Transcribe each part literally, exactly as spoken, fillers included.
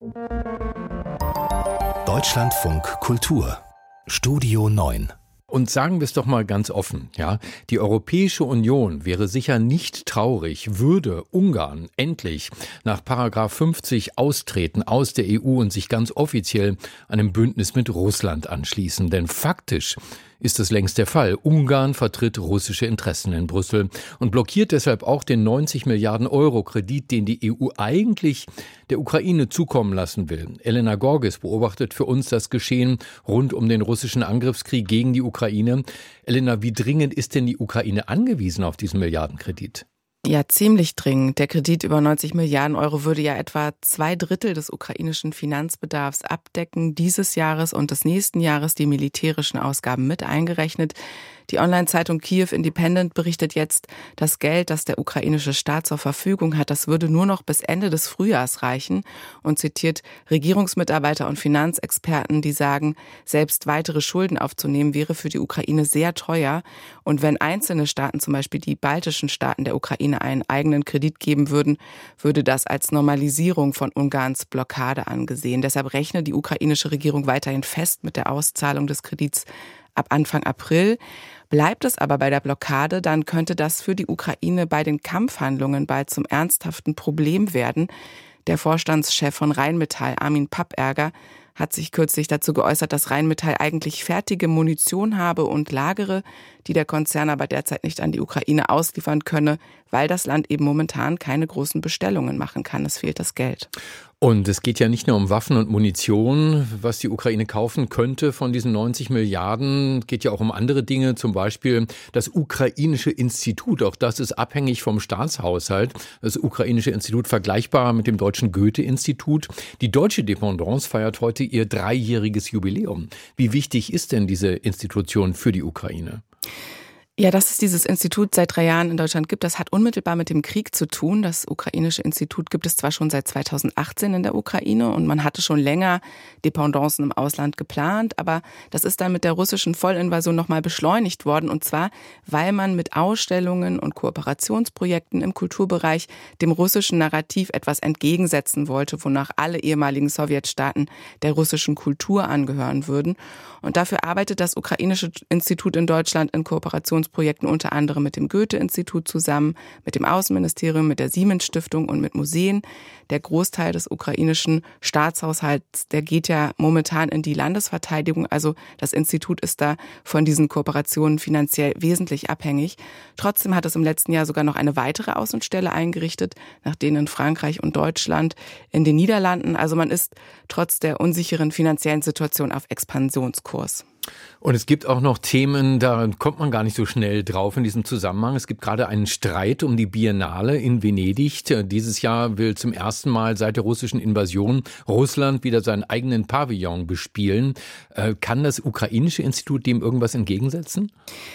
Deutschlandfunk Kultur Studio neun. Und sagen wir es doch mal ganz offen, ja, die Europäische Union wäre sicher nicht traurig, würde Ungarn endlich nach Paragraph fünfzig austreten aus der E U und sich ganz offiziell einem Bündnis mit Russland anschließen. Denn faktisch ist es längst der Fall. Ungarn vertritt russische Interessen in Brüssel und blockiert deshalb auch den neunzig Milliarden Euro Kredit, den die E U eigentlich der Ukraine zukommen lassen will. Elena Gorgis beobachtet für uns das Geschehen rund um den russischen Angriffskrieg gegen die Ukraine. Elena, wie dringend ist denn die Ukraine angewiesen auf diesen Milliardenkredit? Ja, ziemlich dringend. Der Kredit über neunzig Milliarden Euro würde ja etwa zwei Drittel des ukrainischen Finanzbedarfs abdecken, dieses Jahres und des nächsten Jahres, die militärischen Ausgaben mit eingerechnet. Die Online-Zeitung Kiew Independent berichtet jetzt, das Geld, das der ukrainische Staat zur Verfügung hat, das würde nur noch bis Ende des Frühjahrs reichen und zitiert Regierungsmitarbeiter und Finanzexperten, die sagen, selbst weitere Schulden aufzunehmen wäre für die Ukraine sehr teuer. Und wenn einzelne Staaten, zum Beispiel die baltischen Staaten der Ukraine, einen eigenen Kredit geben würden, würde das als Normalisierung von Ungarns Blockade angesehen. Deshalb rechne die ukrainische Regierung weiterhin fest mit der Auszahlung des Kredits ab Anfang April. Bleibt es aber bei der Blockade, dann könnte das für die Ukraine bei den Kampfhandlungen bald zum ernsthaften Problem werden. Der Vorstandschef von Rheinmetall, Armin Papperger, hat sich kürzlich dazu geäußert, dass Rheinmetall eigentlich fertige Munition habe und lagere, die der Konzern aber derzeit nicht an die Ukraine ausliefern könne, weil das Land eben momentan keine großen Bestellungen machen kann. Es fehlt das Geld. Und es geht ja nicht nur um Waffen und Munition, was die Ukraine kaufen könnte von diesen neunzig Milliarden. Es geht ja auch um andere Dinge, zum Beispiel das Ukrainische Institut. Auch das ist abhängig vom Staatshaushalt. Das Ukrainische Institut vergleichbar mit dem deutschen Goethe-Institut. Die deutsche Dependance feiert heute ihr dreijähriges Jubiläum. Wie wichtig ist denn diese Institution für die Ukraine? Ja, dass es dieses Institut seit drei Jahren in Deutschland gibt, das hat unmittelbar mit dem Krieg zu tun. Das Ukrainische Institut gibt es zwar schon seit zweitausendachtzehn in der Ukraine und man hatte schon länger Dependancen im Ausland geplant, aber das ist dann mit der russischen Vollinvasion nochmal beschleunigt worden, und zwar, weil man mit Ausstellungen und Kooperationsprojekten im Kulturbereich dem russischen Narrativ etwas entgegensetzen wollte, wonach alle ehemaligen Sowjetstaaten der russischen Kultur angehören würden. Und dafür arbeitet das Ukrainische Institut in Deutschland in Kooperation Projekten unter anderem mit dem Goethe-Institut zusammen, mit dem Außenministerium, mit der Siemens-Stiftung und mit Museen. Der Großteil des ukrainischen Staatshaushalts, der geht ja momentan in die Landesverteidigung. Also das Institut ist da von diesen Kooperationen finanziell wesentlich abhängig. Trotzdem hat es im letzten Jahr sogar noch eine weitere Außenstelle eingerichtet, nach denen in Frankreich und Deutschland, in den Niederlanden. Also man ist trotz der unsicheren finanziellen Situation auf Expansionskurs. Und es gibt auch noch Themen, da kommt man gar nicht so schnell drauf in diesem Zusammenhang. Es gibt gerade einen Streit um die Biennale in Venedig. Dieses Jahr will zum ersten Mal seit der russischen Invasion Russland wieder seinen eigenen Pavillon bespielen. Kann das Ukrainische Institut dem irgendwas entgegensetzen?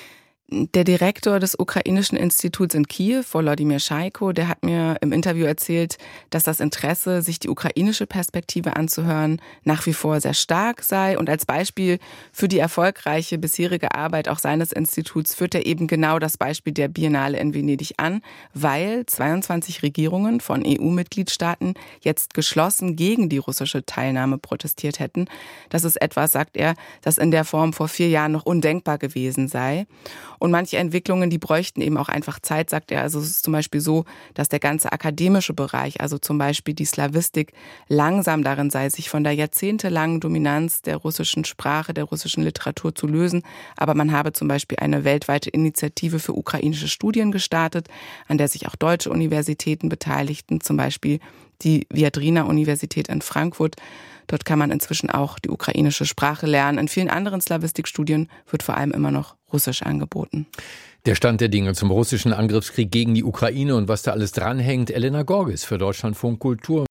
Der Direktor des Ukrainischen Instituts in Kiew, Volodymyr Schaiko, der hat mir im Interview erzählt, dass das Interesse, sich die ukrainische Perspektive anzuhören, nach wie vor sehr stark sei. Und als Beispiel für die erfolgreiche bisherige Arbeit auch seines Instituts führt er eben genau das Beispiel der Biennale in Venedig an, weil zweiundzwanzig Regierungen von E U-Mitgliedstaaten jetzt geschlossen gegen die russische Teilnahme protestiert hätten. Das ist etwas, sagt er, das in der Form vor vier Jahren noch undenkbar gewesen sei. Und manche Entwicklungen, die bräuchten eben auch einfach Zeit, sagt er. Also es ist zum Beispiel so, dass der ganze akademische Bereich, also zum Beispiel die Slawistik, langsam darin sei, sich von der jahrzehntelangen Dominanz der russischen Sprache, der russischen Literatur zu lösen. Aber man habe zum Beispiel eine weltweite Initiative für ukrainische Studien gestartet, an der sich auch deutsche Universitäten beteiligten, zum Beispiel die Viadrina-Universität in Frankfurt. Dort kann man inzwischen auch die ukrainische Sprache lernen. In vielen anderen Slawistikstudien wird vor allem immer noch Russisch angeboten. Der Stand der Dinge zum russischen Angriffskrieg gegen die Ukraine und was da alles dranhängt. Elena Gorgis für Deutschlandfunk Kultur.